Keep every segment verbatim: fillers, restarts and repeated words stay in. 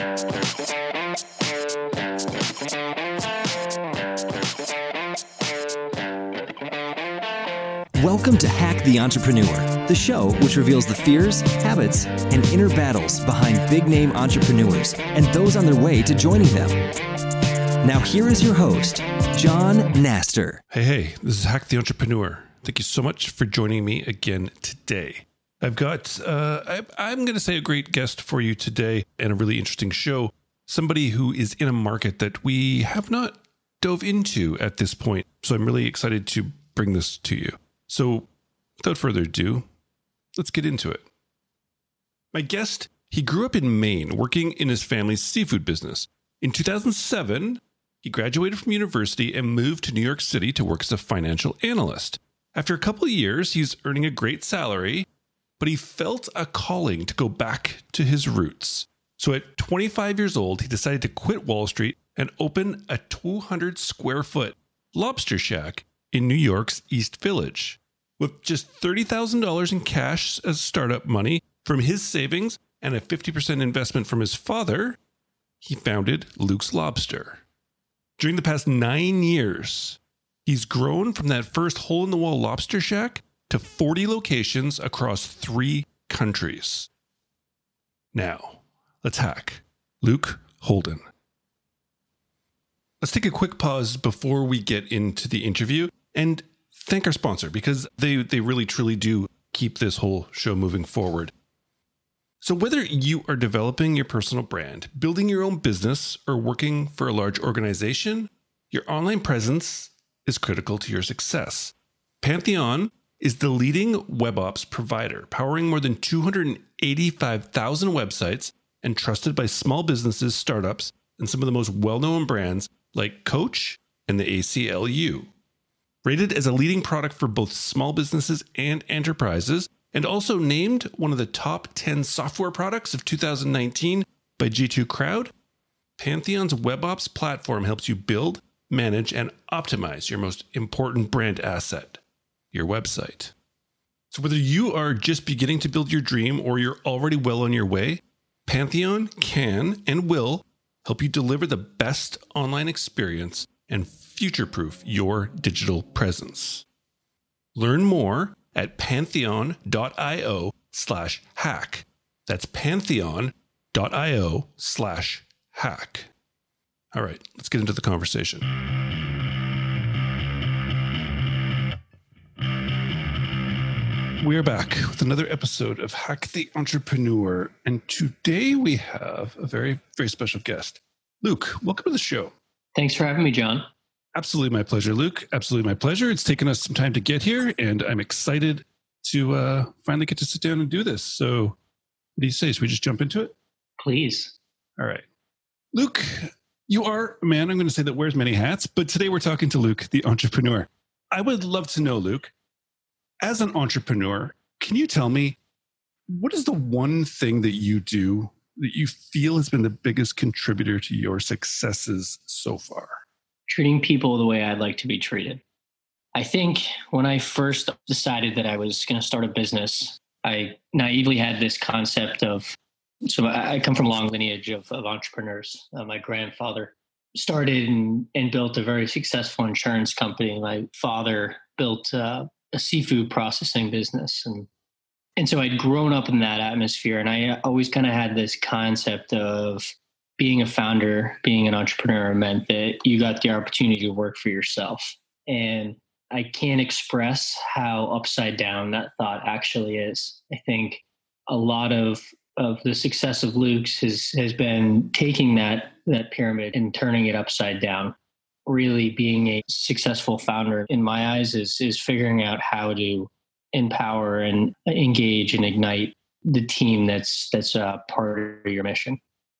Welcome to Hack the Entrepreneur, the show which reveals the fears, habits, and inner battles behind big-name entrepreneurs and those on their way to joining them. Now here is your host, John Naster. Hey, hey, this is Hack the Entrepreneur. Thank you so much for joining me again today. I've got, uh, I, I'm going to say a great guest for you today and a really interesting show. Somebody who is in a market that we have not dove into at this point. So I'm really excited to bring this to you. So without further ado, let's get into it. My guest, he grew up in Maine, working in his family's seafood business. In two thousand seven, he graduated from university and moved to New York City to work as a financial analyst. After a couple of years, he's earning a great salary, but he felt a calling to go back to his roots. So at twenty-five years old, he decided to quit Wall Street and open a two hundred square foot lobster shack in New York's East Village. With just thirty thousand dollars in cash as startup money from his savings and a fifty percent investment from his father, he founded Luke's Lobster. During the past nine years, he's grown from that first hole-in-the-wall lobster shack to forty locations across three countries. Now, let's hack Luke Holden. Let's take a quick pause before we get into the interview and thank our sponsor, because they, they really truly do keep this whole show moving forward. So whether you are developing your personal brand, building your own business, or working for a large organization, your online presence is critical to your success. Pantheon is the leading web ops provider, powering more than two hundred eighty-five thousand websites and trusted by small businesses, startups, and some of the most well-known brands like Coach and the A C L U. Rated as a leading product for both small businesses and enterprises, and also named one of the top ten software products of two thousand nineteen by G two Crowd, Pantheon's WebOps platform helps you build, manage, and optimize your most important brand asset, your website. So whether you are just beginning to build your dream or you're already well on your way, Pantheon can and will help you deliver the best online experience and future-proof your digital presence. Learn more at pantheon.io slash hack. That's pantheon.io slash hack. All right, let's get into the conversation. We are back with another episode of Hack the Entrepreneur. And today we have a very, very special guest. Luke, welcome to the show. Thanks for having me, John. Absolutely my pleasure, Luke. Absolutely my pleasure. It's taken us some time to get here, and I'm excited to uh, finally get to sit down and do this. So what do you say? Should we just jump into it? Please. All right. Luke, you are a man, I'm going to say, that wears many hats, but today we're talking to Luke, the entrepreneur. I would love to know, Luke, as an entrepreneur, can you tell me, what is the one thing that you do that you feel has been the biggest contributor to your successes so far? Treating people the way I'd like to be treated. I think when I first decided that I was going to start a business, I naively had this concept of, so I come from a long lineage of, of entrepreneurs. Uh, my grandfather started and, and built a very successful insurance company. My father built uh, a seafood processing business. And, and so I'd grown up in that atmosphere. And I always kind of had this concept of being a founder, being an entrepreneur meant that you got the opportunity to work for yourself. And I can't express how upside down that thought actually is. I think a lot of, of the success of Luke's has, has been taking that, that pyramid and turning it upside down. Really being a successful founder, in my eyes, is, is figuring out how to empower and engage and ignite the team that's, that's a part of your mission.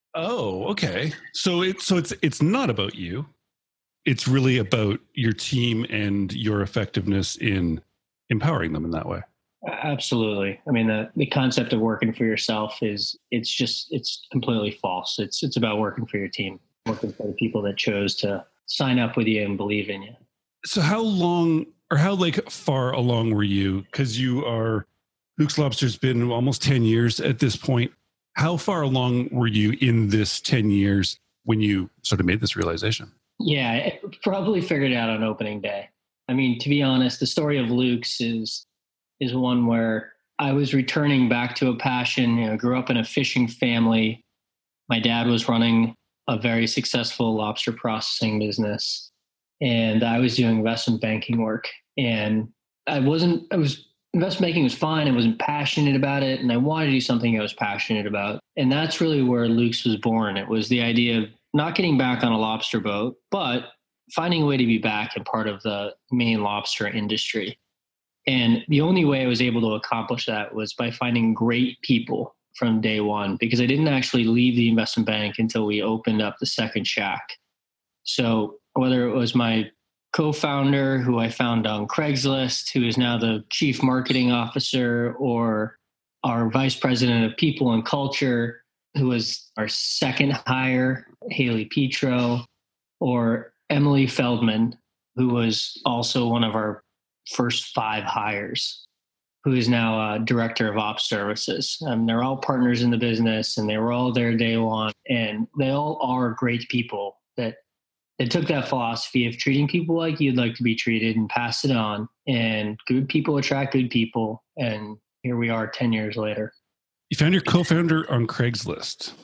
Oh, okay. So it's so it's it's not about you. It's really about your team and your effectiveness in empowering them in that way. Absolutely. I mean, the, the concept of working for yourself is it's just it's completely false. It's it's about working for your team, working for the people that chose to sign up with you and believe in you. So how long or how like far along were you? Because you are Luke's Lobster's been almost ten years at this point. How far along were you in this ten years when you sort of made this realization? Yeah, I probably figured it out on opening day. I mean, to be honest, the story of Luke's is is one where I was returning back to a passion. You know, grew up in a fishing family. My dad was running a very successful lobster processing business, and I was doing investment banking work. And I wasn't, I was, investment banking was fine. I wasn't passionate about it. And I wanted to do something I was passionate about. And that's really where Luke's was born. It was the idea of not getting back on a lobster boat, but finding a way to be back and part of the Maine lobster industry. And the only way I was able to accomplish that was by finding great people from day one, because I didn't actually leave the investment bank until we opened up the second shack. So whether it was my co-founder, who I found on Craigslist, who is now the chief marketing officer, or our vice president of people and culture, who was our second hire, Haley Petro, or Emily Feldman, who was also one of our first five hires, who is now a director of ops services. Um, they're all partners in the business, and they were all there day one, and they all are great people that they took that philosophy of treating people like you'd like to be treated and pass it on. And good people attract good people. And here we are ten years later. You found your co-founder on Craigslist.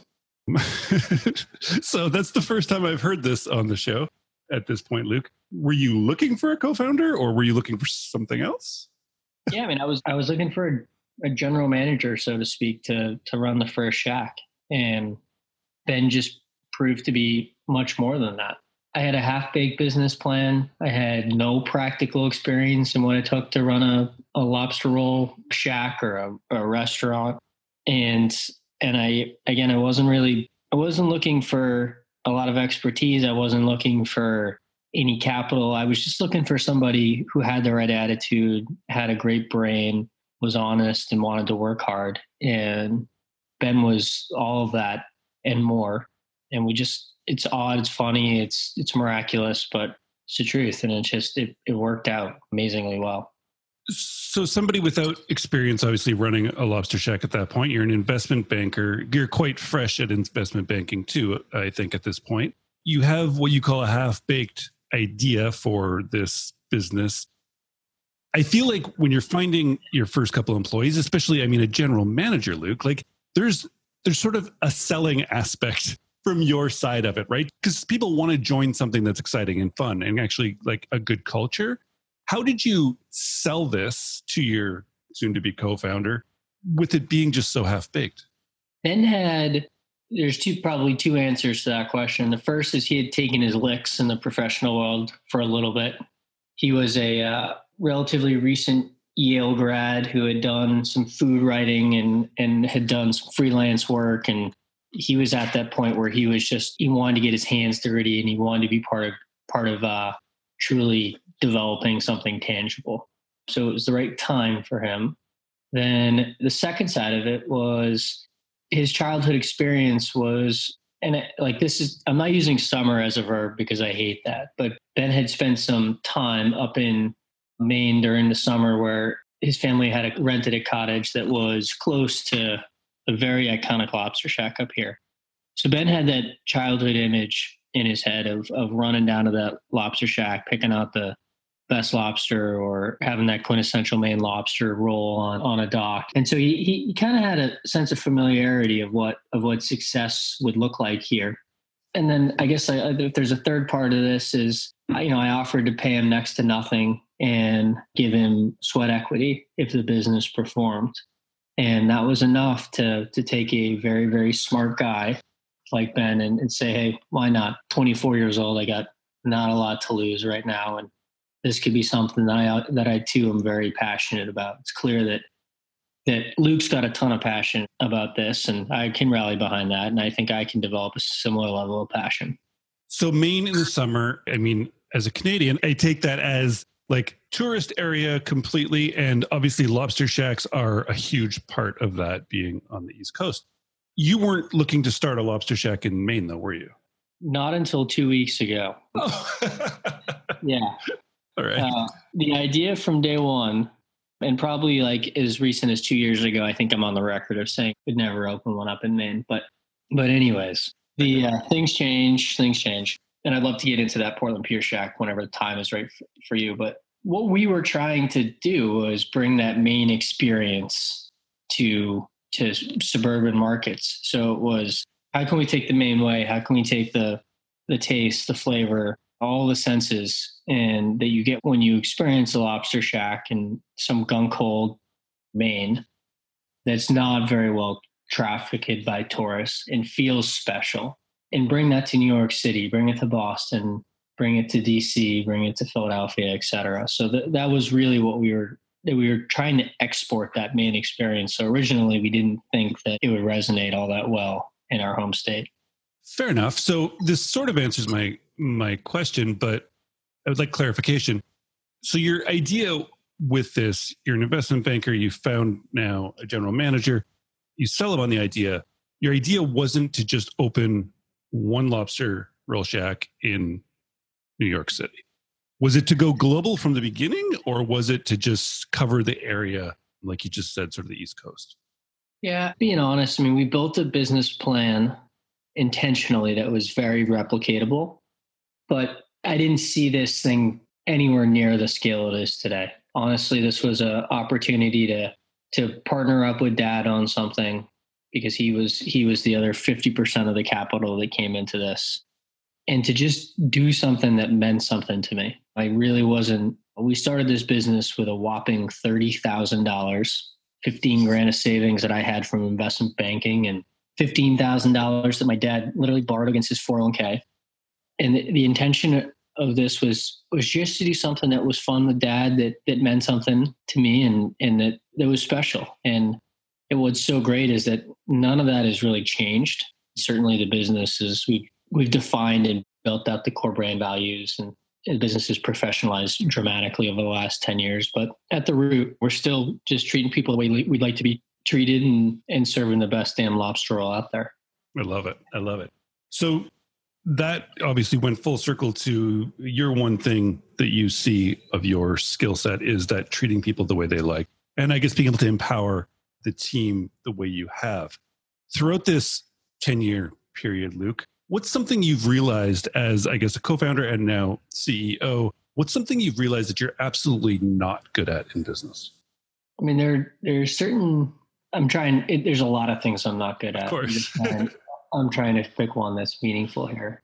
So that's the first time I've heard this on the show at this point, Luke. Were you looking for a co-founder, or were you looking for something else? Yeah, I mean, I was I was looking for a, a general manager, so to speak, to to run the first shack. And Ben just proved to be much more than that. I had a half-baked business plan. I had no practical experience in what it took to run a, a lobster roll shack or a, a restaurant. And and I again, I wasn't really I wasn't looking for a lot of expertise. I wasn't looking for any capital. I was just looking for somebody who had the right attitude, had a great brain, was honest, and wanted to work hard. And Ben was all of that and more. And we just, it's odd, it's funny, it's it's miraculous, but it's the truth. And it just, it, it worked out amazingly well. So somebody without experience, obviously running a lobster shack at that point, you're an investment banker. You're quite fresh at investment banking too, I think, at this point. You have what you call a half-baked idea for this business. I feel like when you're finding your first couple employees, especially, I mean, a general manager, Luke, like there's there's sort of a selling aspect from your side of it, right? Because people want to join something that's exciting and fun and actually like a good culture. How did you sell this to your soon-to-be co-founder with it being just so half-baked? Ben had, there's two probably two answers to that question. The first is he had taken his licks in the professional world for a little bit. He was a uh, relatively recent Yale grad who had done some food writing and, and had done some freelance work. And he was at that point where he was just, he wanted to get his hands dirty and he wanted to be part of, part of uh, truly developing something tangible. So it was the right time for him. Then the second side of it was his childhood experience was, and it, like this is, I'm not using summer as a verb because I hate that, but Ben had spent some time up in Maine during the summer where his family had a, rented a cottage that was close to a very iconic lobster shack up here. So Ben had that childhood image in his head of of running down to that lobster shack, picking out the best lobster or having that quintessential Maine lobster roll on, on a dock. And so he, he, he kind of had a sense of familiarity of what, of what success would look like here. And then I guess I, if there's a third part of this is, you know, I offered to pay him next to nothing and give him sweat equity if the business performed. And that was enough to, to take a very, very smart guy like Ben and, and say, hey, why not? twenty-four years old. I got not a lot to lose right now. And this could be something that I, that I too am very passionate about. It's clear that that Luke's got a ton of passion about this, and I can rally behind that. And I think I can develop a similar level of passion. So Maine in the summer, I mean, as a Canadian, I take that as like tourist area completely. And obviously lobster shacks are a huge part of that being on the East Coast. You weren't looking to start a lobster shack in Maine though, were you? Not until two weeks ago. Oh. Yeah. All right. Uh, the idea from day one And probably like as recent as two years ago, I think I'm on the record of saying we'd never open one up in Maine. But, but anyways, the uh, things change, things change. And I'd love to get into that Portland Pier Shack whenever the time is right for, for you. But what we were trying to do was bring that Maine experience to, to suburban markets. So it was, how can we take the Maine way? How can we take the, the taste, the flavor, all the senses and that you get when you experience a lobster shack in some gunk cold Maine that's not very well trafficked by tourists and feels special, and bring that to New York City, bring it to Boston, bring it to D C, bring it to Philadelphia, et cetera. So th- that was really what we were, that we were trying to export that Maine experience. So originally we didn't think that it would resonate all that well in our home state. Fair enough. So this sort of answers my my question, but I would like clarification. So your idea with this, you're an investment banker, you found now a general manager, you sell them on the idea. Your idea wasn't to just open one lobster roll shack in New York City. Was it to go global from the beginning, or was it to just cover the area, like you just said, sort of the East Coast? Yeah, being honest, I mean, we built a business plan intentionally that was very replicatable, but I didn't see this thing anywhere near the scale it is today. Honestly, this was an opportunity to to partner up with Dad on something, because he was he was the other fifty percent of the capital that came into this, and to just do something that meant something to me. I really wasn't. We started this business with a whopping thirty thousand dollars, fifteen grand of savings that I had from investment banking, and fifteen thousand dollars that my dad literally borrowed against his four oh one k. And the, the intention of this was was just to do something that was fun with Dad, that that meant something to me, and and that that was special. And it, what's so great is that none of that has really changed. Certainly the business is, we, we've defined and built out the core brand values, and the business has professionalized dramatically over the last ten years. But at the root, we're still just treating people the way we'd like to be treated, and, and serving the best damn lobster roll out there. I love it. I love it. So that obviously went full circle to your one thing that you see of your skill set is that treating people the way they like. And I guess being able to empower the team the way you have. Throughout this ten-year period, Luke, what's something you've realized as, I guess, a co-founder and now C E O, what's something you've realized that you're absolutely not good at in business? I mean, there there's certain, I'm trying, it, there's a lot of things I'm not good at. Of course. I'm, trying, I'm trying to pick one that's meaningful here.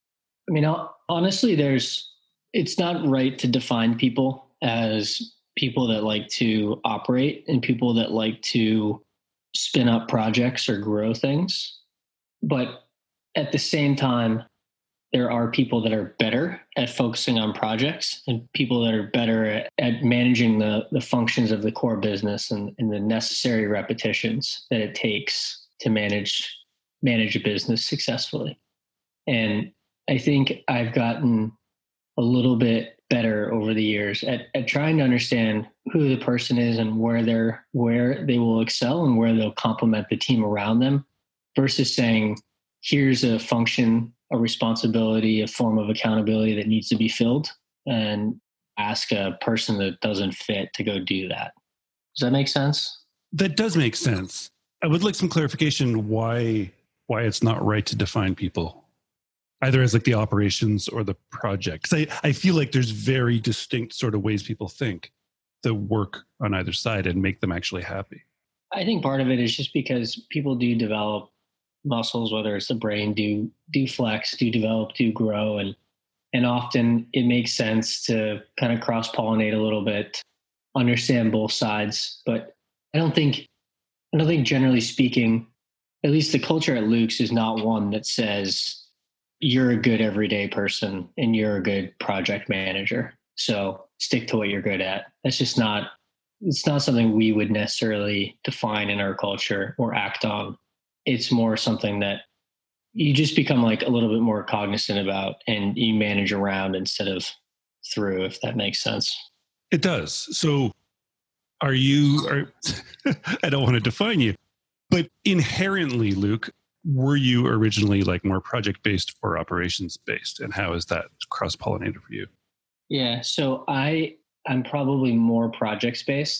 I mean, honestly, there's, it's not right to define people as people that like to operate and people that like to spin up projects or grow things. But at the same time, there are people that are better at focusing on projects, and people that are better at, at managing the, the functions of the core business, and, and the necessary repetitions that it takes to manage manage a business successfully. And I think I've gotten a little bit better over the years at, at trying to understand who the person is and where they're where they will excel and where they'll complement the team around them, versus saying, here's a function, a responsibility, a form of accountability that needs to be filled, and ask a person that doesn't fit to go do that. Does that make sense? That does make sense. I would like some clarification why why it's not right to define people, either as like the operations or the project. Because I, I feel like there's very distinct sort of ways people think that work on either side and make them actually happy. I think part of it is just because people do develop muscles, whether it's the brain, do do flex, do develop, do grow, and and often it makes sense to kind of cross-pollinate a little bit, understand both sides. But I don't think I don't think generally speaking, at least the culture at Luke's is not one that says you're a good everyday person and you're a good project manager, so stick to what you're good at. That's just not, it's not something we would necessarily define in our culture or act on. It's more something that you just become like a little bit more cognizant about, and you manage around instead of through, if that makes sense. It does. So are you, are, I don't want to define you, but inherently, Luke, were you originally like more project-based or operations-based? And how is that cross-pollinated for you? Yeah. So I, I'm probably more projects-based.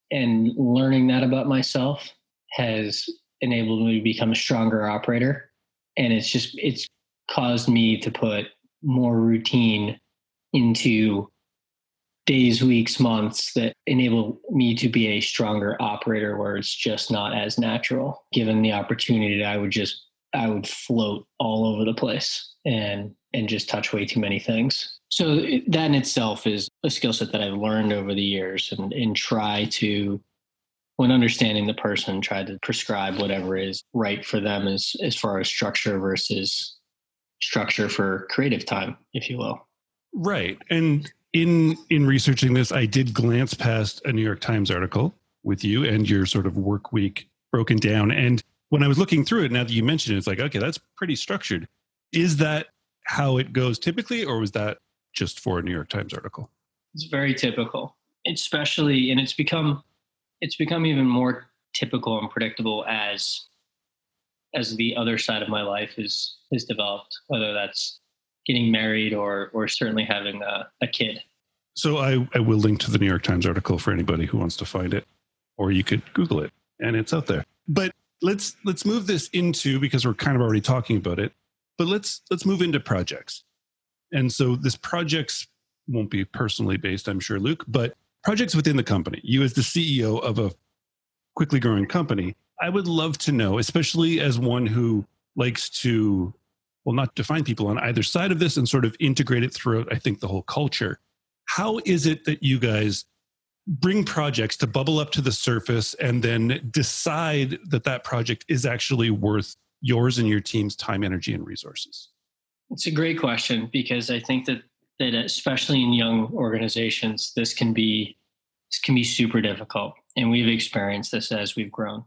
And learning that about myself has enabled me to become a stronger operator. And it's just, it's caused me to put more routine into days, weeks, months that enable me to be a stronger operator where it's just not as natural. Given the opportunity, I would just, I would float all over the place and, and just touch way too many things. So that in itself is a skill set that I've learned over the years, and, and try to, when understanding the person, try to prescribe whatever is right for them as, as far as structure versus structure for creative time, if you will. Right. And in in researching this, I did glance past a New York Times article with you and your sort of work week broken down. And when I was looking through it, now that you mentioned it, it's like, okay, that's pretty structured. Is that how it goes typically, or was that just for a New York Times article? It's very typical, especially, and it's become it's become even more typical and predictable as as the other side of my life is is developed, whether that's getting married or or certainly having a, a kid. So I, I will link to the New York Times article for anybody who wants to find it, or you could Google it and it's out there. But let's let's move this into, because we're kind of already talking about it, but let's let's move into projects. And so this projects won't be personally based, I'm sure, Luke, but projects within the company. You as the C E O of a quickly growing company, I would love to know, especially as one who likes to, well, not define people on either side of this and sort of integrate it throughout, I think, the whole culture. How is it that you guys bring projects to bubble up to the surface and then decide that that project is actually worth yours and your team's time, energy, and resources? It's a great question, because I think that that especially in young organizations, this can be this can be super difficult, and we've experienced this as we've grown.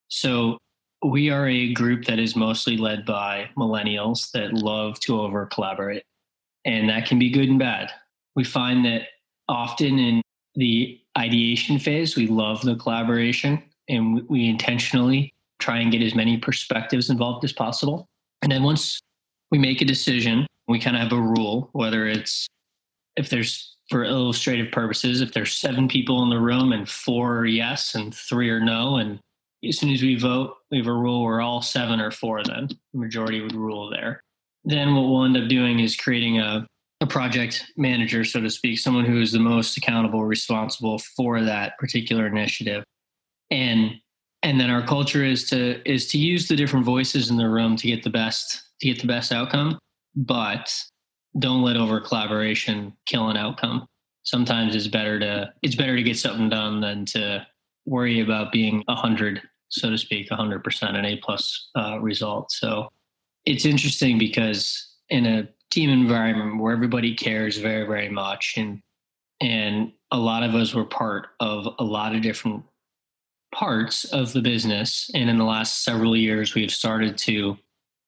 So we are a group that is mostly led by millennials that love to over collaborate, and that can be good and bad. We find that often in the ideation phase, we love the collaboration, and we intentionally try and get as many perspectives involved as possible. And then once we make a decision, we kind of have a rule, whether it's, if there's, for illustrative purposes, if there's seven people in the room and four are yes and three are no, and as soon as we vote, we have a rule where all seven are for, then the majority would rule there. Then what we'll end up doing is creating a, a project manager, so to speak, someone who is the most accountable, responsible for that particular initiative. And and then our culture is to is to use the different voices in the room to get the best to get the best outcome, but don't let over collaboration kill an outcome. Sometimes it's better to it's better to get something done than to worry about being a hundred, so to speak, a hundred percent an A plus uh, result. So it's interesting because in a team environment where everybody cares very, very much, and and a lot of us were part of a lot of different parts of the business. And in the last several years, we've started to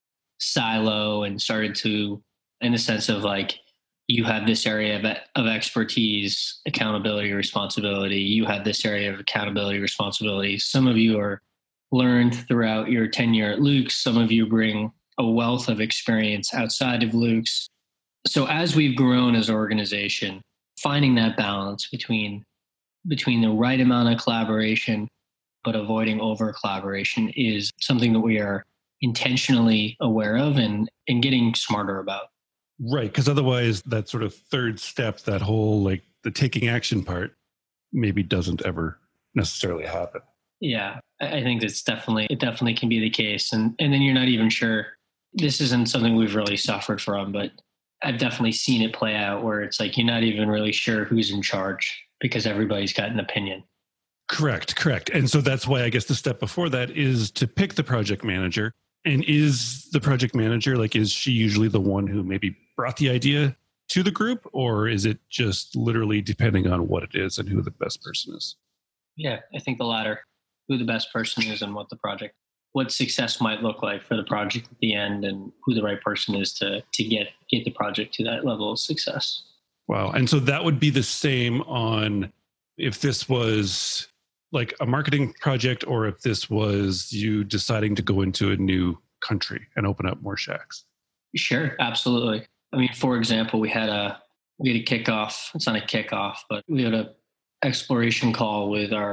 silo and started to, in the sense of like, you have this area of, of expertise, accountability, responsibility. You have this area of accountability, responsibility. Some of you are learned throughout your tenure at Luke's. Some of you bring a wealth of experience outside of Luke's. So as we've grown as an organization, finding that balance between between the right amount of collaboration, but avoiding over collaboration is something that we are intentionally aware of and, and getting smarter about. Right. Because otherwise that sort of third step, that whole like the taking action part, maybe doesn't ever necessarily happen. Yeah, I think that's definitely, it definitely can be the case. And, and then you're not even sure. This isn't something we've really suffered from, but I've definitely seen it play out where it's like, you're not even really sure who's in charge because everybody's got an opinion. Correct, correct. And so that's why I guess the step before that is to pick the project manager. And is the project manager, like, is she usually the one who maybe brought the idea to the group, or is it just literally depending on what it is and who the best person is? Yeah, I think the latter, who the best person is and what the project, what success might look like for the project at the end, and who the right person is to to get get the project to that level of success. Wow. And so that would be the same on if this was like a marketing project, or if this was you deciding to go into a new country and open up more Shacks. Sure, absolutely. I mean, for example, we had a we had a kickoff. It's not a kickoff, but we had a exploration call with our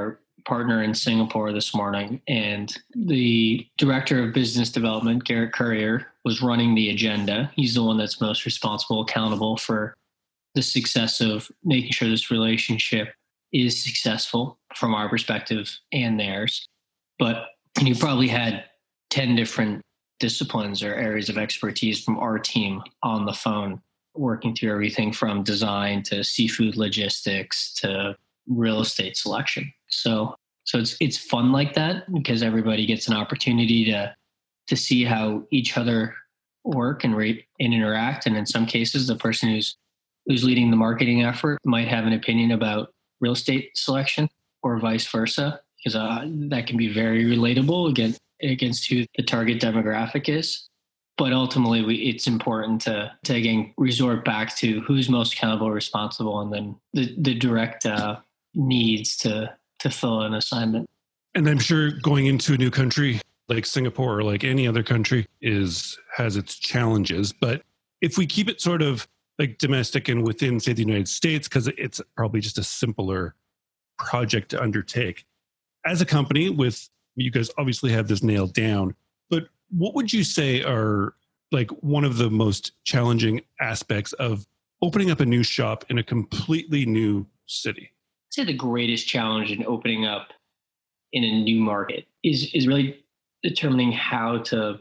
partner in Singapore this morning, and the director of business development, Garrett Courier, was running the agenda. He's the one that's most responsible, accountable for the success of making sure this relationship is successful from our perspective and theirs. But you probably had ten different disciplines or areas of expertise from our team on the phone, working through everything from design to seafood logistics to real estate selection. So, so it's it's fun like that because everybody gets an opportunity to to see how each other work and rate and interact. And in some cases, the person who's who's leading the marketing effort might have an opinion about real estate selection or vice versa, because uh, that can be very relatable against against who the target demographic is. But ultimately, we, it's important to, to, again, resort back to who's most accountable, responsible, and then the, the direct uh, needs to, to fill an assignment. And I'm sure going into a new country like Singapore or like any other country is has its challenges. But if we keep it sort of like domestic and within, say, the United States, because it's probably just a simpler project to undertake. As a company with, you guys obviously have this nailed down, but what would you say are like one of the most challenging aspects of opening up a new shop in a completely new city? I'd say the greatest challenge in opening up in a new market is is really determining how to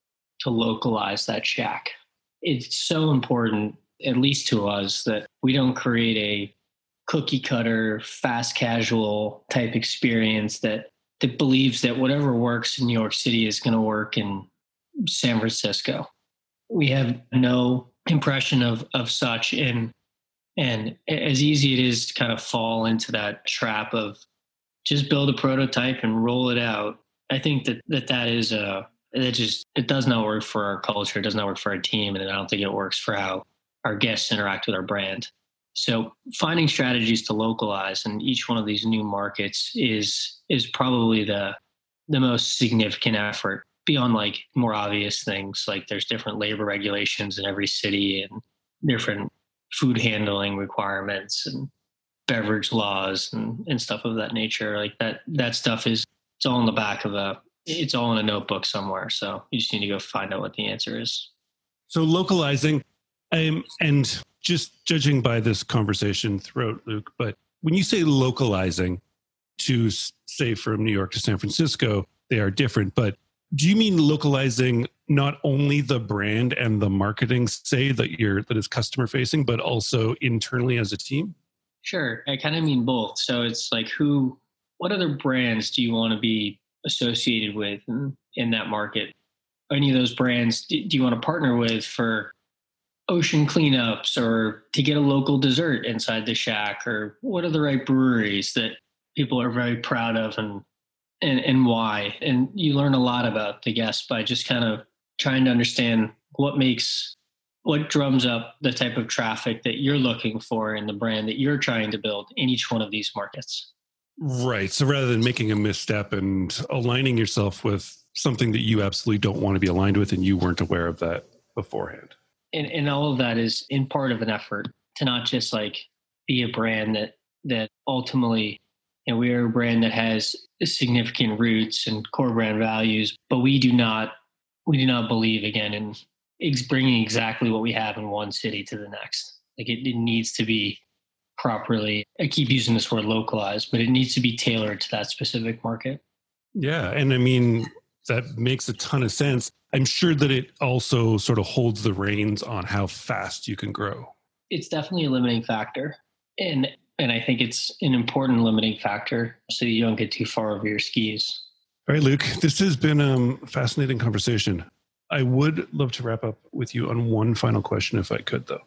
to localize that shack. It's so important, at least to us, that we don't create a cookie cutter, fast casual type experience that that believes that whatever works in New York City is going to work in San Francisco. We have no impression of of such, and and as easy it is to kind of fall into that trap of just build a prototype and roll it out. I think that that, that is a it just it does not work for our culture, it does not work for our team, and I don't think it works for how our guests interact with our brand. So finding strategies to localize in each one of these new markets is is probably the the most significant effort, beyond like more obvious things like there's different labor regulations in every city and different food handling requirements and beverage laws and, and stuff of that nature. Like that that stuff is it's all in the back of a it's all in a notebook somewhere. So you just need to go find out what the answer is. So localizing, um, and just judging by this conversation throughout, Luke, but when you say localizing to say from New York to San Francisco, they are different. But do you mean localizing not only the brand and the marketing, say that you're that is customer facing, but also internally as a team? Sure, I kind of mean both. So it's like who, what other brands do you want to be associated with in, in that market? Any of those brands do, do you want to partner with for ocean cleanups or to get a local dessert inside the shack, or what are the right breweries that people are very proud of and and and why? And you learn a lot about the guests by just kind of trying to understand what makes what drums up the type of traffic that you're looking for in the brand that you're trying to build in each one of these markets. Right. So rather than making a misstep and aligning yourself with something that you absolutely don't want to be aligned with and you weren't aware of that beforehand. And, and all of that is in part of an effort to not just like be a brand that, that ultimately, you know, we are a brand that has significant roots and core brand values, but we do not, we do not believe again in ex- bringing exactly what we have in one city to the next. Like it, it needs to be properly, I keep using this word localized, but it needs to be tailored to that specific market. Yeah. And I mean, that makes a ton of sense. I'm sure that it also sort of holds the reins on how fast you can grow. It's definitely a limiting factor. And and I think it's an important limiting factor so you don't get too far over your skis. All right, Luke, this has been um, a fascinating conversation. I would love to wrap up with you on one final question if I could, though.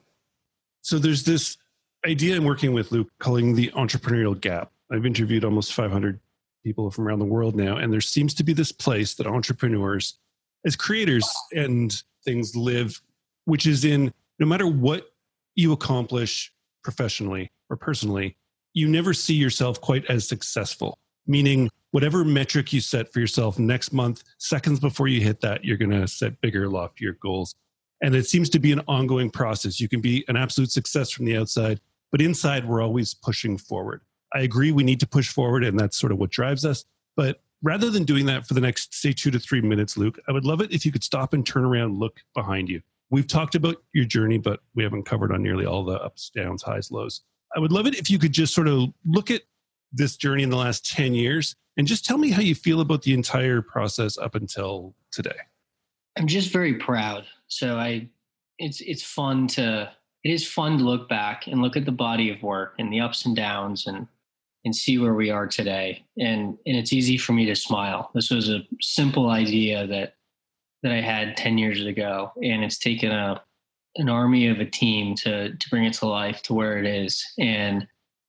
So there's this idea I'm working with, Luke, calling the entrepreneurial gap. I've interviewed almost five hundred people from around the world now, and there seems to be this place that entrepreneurs as creators and things live, which is in no matter what you accomplish professionally or personally, you never see yourself quite as successful, meaning whatever metric you set for yourself next month, seconds before you hit that, you're going to set bigger, loftier goals. And it seems to be an ongoing process. You can be an absolute success from the outside, but inside we're always pushing forward. I agree we need to push forward, and that's sort of what drives us. But rather than doing that for the next, say, two to three minutes, Luke, I would love it if you could stop and turn around, look behind you. We've talked about your journey, but we haven't covered on nearly all the ups, downs, highs, lows. I would love it if you could just sort of look at this journey in the last ten years and just tell me how you feel about the entire process up until today. I'm just very proud. So I, it's, it's fun to, it is fun to look back and look at the body of work and the ups and downs and, and see where we are today. And, and it's easy for me to smile. This was a simple idea that, that I had ten years ago, and it's taken a, an army of a team to, to bring it to life to where it is. And,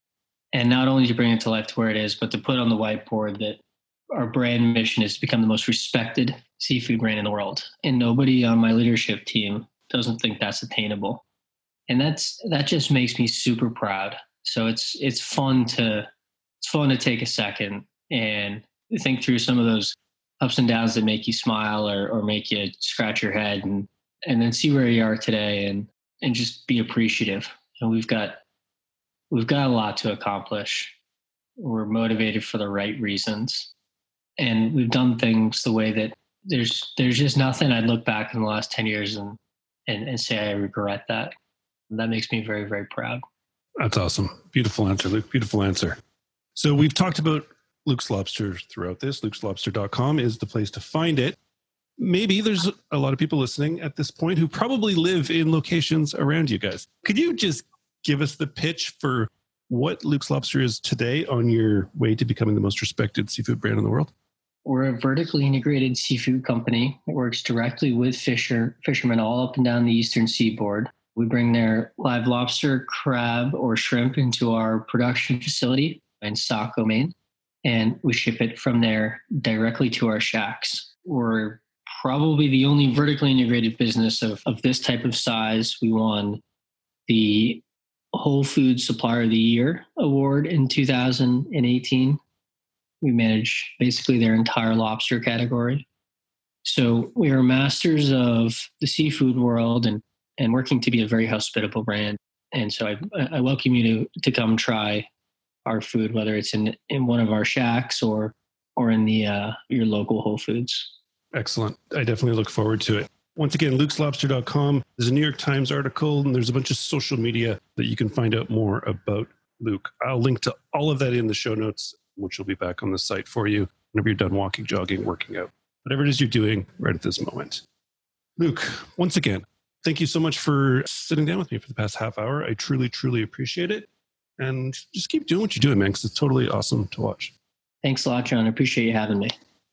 and not only to bring it to life to where it is, but to put on the whiteboard that our brand mission is to become the most respected seafood brand in the world. And nobody on my leadership team doesn't think that's attainable. And that's, that just makes me super proud. So it's, it's fun to, it's fun to take a second and think through some of those ups and downs that make you smile or, or make you scratch your head, and, and then see where you are today and, and just be appreciative. And we've got, we've got a lot to accomplish. We're motivated for the right reasons. And we've done things the way that there's, there's just nothing I'd look back in the last ten years and, and, and say, I regret that. And that makes me very, very proud. That's awesome. Beautiful answer, Luke. Beautiful answer. So we've talked about Luke's Lobster throughout this. Luke's Lobster dot com is the place to find it. Maybe there's a lot of people listening at this point who probably live in locations around you guys. Could you just give us the pitch for what Luke's Lobster is today on your way to becoming the most respected seafood brand in the world? We're a vertically integrated seafood company that works directly with fisher, fishermen all up and down the eastern seaboard. We bring their live lobster, crab, or shrimp into our production facility in Saco, Maine, and we ship it from there directly to our shacks. We're probably the only vertically integrated business of, of this type of size. We won the Whole Foods Supplier of the Year award in two thousand eighteen. We manage basically their entire lobster category. So we are masters of the seafood world and, and working to be a very hospitable brand. And so I, I welcome you to, to come try our food, whether it's in, in one of our shacks or, or in the, uh, your local Whole Foods. Excellent. I definitely look forward to it. Once again, Luke's Lobster dot com. There's a New York Times article, and there's a bunch of social media that you can find out more about Luke. I'll link to all of that in the show notes, which will be back on the site for you whenever you're done walking, jogging, working out, whatever it is you're doing right at this moment. Luke, once again, thank you so much for sitting down with me for the past half hour. I truly, truly appreciate it. And just keep doing what you're doing, man, because it's totally awesome to watch. Thanks a lot, John. I appreciate you having me.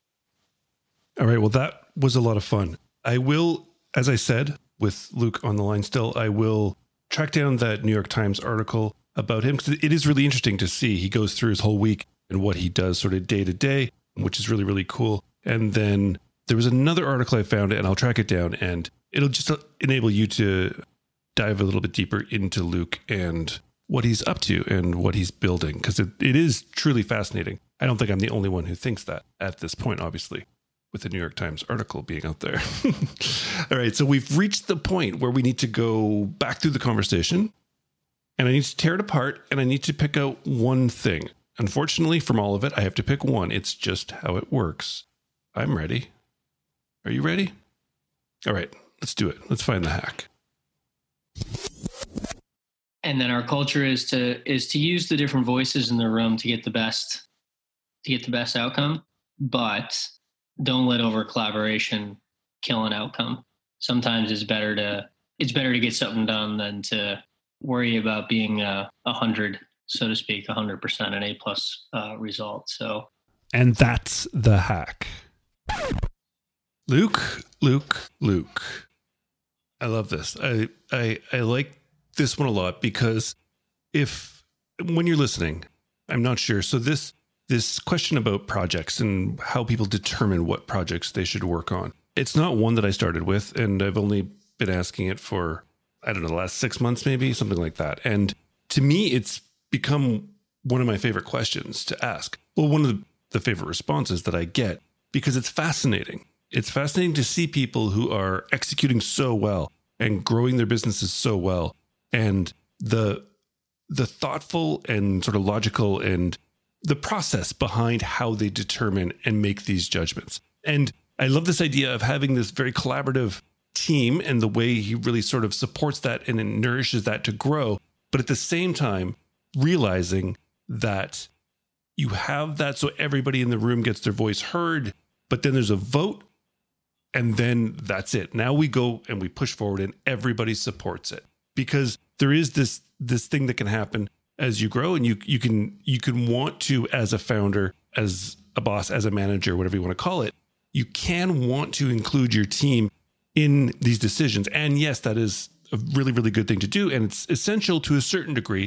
All right. Well, that was a lot of fun. I will, as I said, with Luke on the line still, I will track down that New York Times article about him, because it is really interesting to see. He goes through his whole week and what he does sort of day to day, which is really, really cool. And then there was another article I found, and I'll track it down, and it'll just enable you to dive a little bit deeper into Luke and what he's up to and what he's building, because it, it is truly fascinating. I don't think I'm the only one who thinks that at this point, obviously, with the New York Times article being out there. All right, so we've reached the point where we need to go back through the conversation, and I need to tear it apart, and I need to pick out one thing. Unfortunately, from all of it, I have to pick one. It's just how it works. I'm ready. Are you ready? All right, let's do it. Let's find the hack. And then our culture is to is to use the different voices in the room to get the best to get the best outcome, but don't let over collaboration kill an outcome. Sometimes it's better to it's better to get something done than to worry about being a, a hundred, so to speak, a hundred percent an A plus uh, result. So, and that's the hack. Luke, Luke, Luke. I love this. I I I like this one a lot, because if when you're listening, I'm not sure. So this this question about projects and how people determine what projects they should work on, it's not one that I started with, and I've only been asking it for, I don't know, the last six months, maybe something like that. And to me, it's become one of my favorite questions to ask. Well, one of the, the favorite responses that I get, because it's fascinating. It's fascinating to see people who are executing so well and growing their businesses so well. And the the thoughtful and sort of logical and the process behind how they determine and make these judgments. And I love this idea of having this very collaborative team and the way he really sort of supports that and nourishes that to grow. But at the same time, realizing that you have that so everybody in the room gets their voice heard, but then there's a vote, and then that's it. Now we go and we push forward and everybody supports it, because there is this this thing that can happen as you grow, and you you can you can want to, as a founder, as a boss, as a manager, whatever you want to call it, you can want to include your team in these decisions. And yes, that is a really, really good thing to do, and it's essential to a certain degree.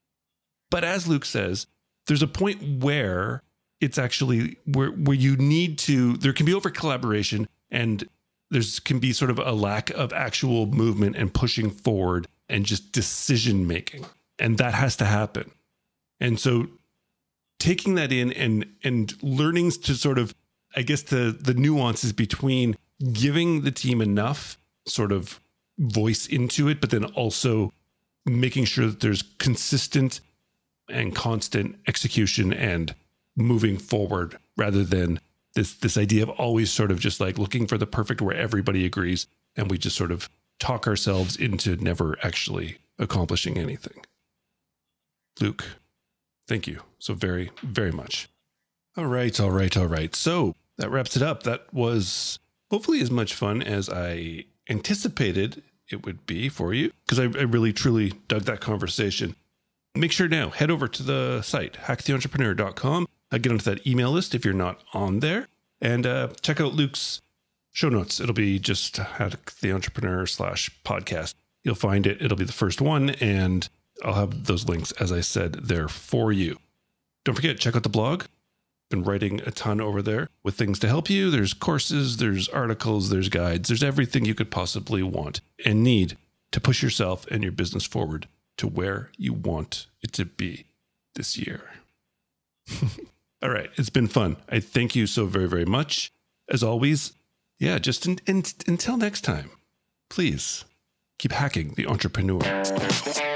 But as Luke says, there's a point where it's actually where where you need to, there can be over collaboration, and there's can be sort of a lack of actual movement and pushing forward and just decision making. And that has to happen. And so taking that in and and learning to sort of, I guess, the the nuances between giving the team enough sort of voice into it, but then also making sure that there's consistent and constant execution and moving forward, rather than this this idea of always sort of just like looking for the perfect where everybody agrees and we just sort of talk ourselves into never actually accomplishing anything. Luke, thank you so very, very much. All right, all right, all right. So that wraps it up. That was hopefully as much fun as I anticipated it would be for you, because I, I really, truly dug that conversation. Make sure now, head over to the site, hack the entrepreneur dot com. Uh, get onto that email list if you're not on there, and uh, check out Luke's show notes. It'll be just hack the entrepreneur slash podcast. You'll find it. It'll be the first one, and I'll have those links, as I said, there for you. Don't forget, check out the blog. Been writing a ton over there with things to help you. There's courses, there's articles, there's guides, there's everything you could possibly want and need to push yourself and your business forward to where you want it to be this year. All right. It's been fun. I thank you so very, very much. As always, yeah, just in, in, until next time, please keep hacking the entrepreneur.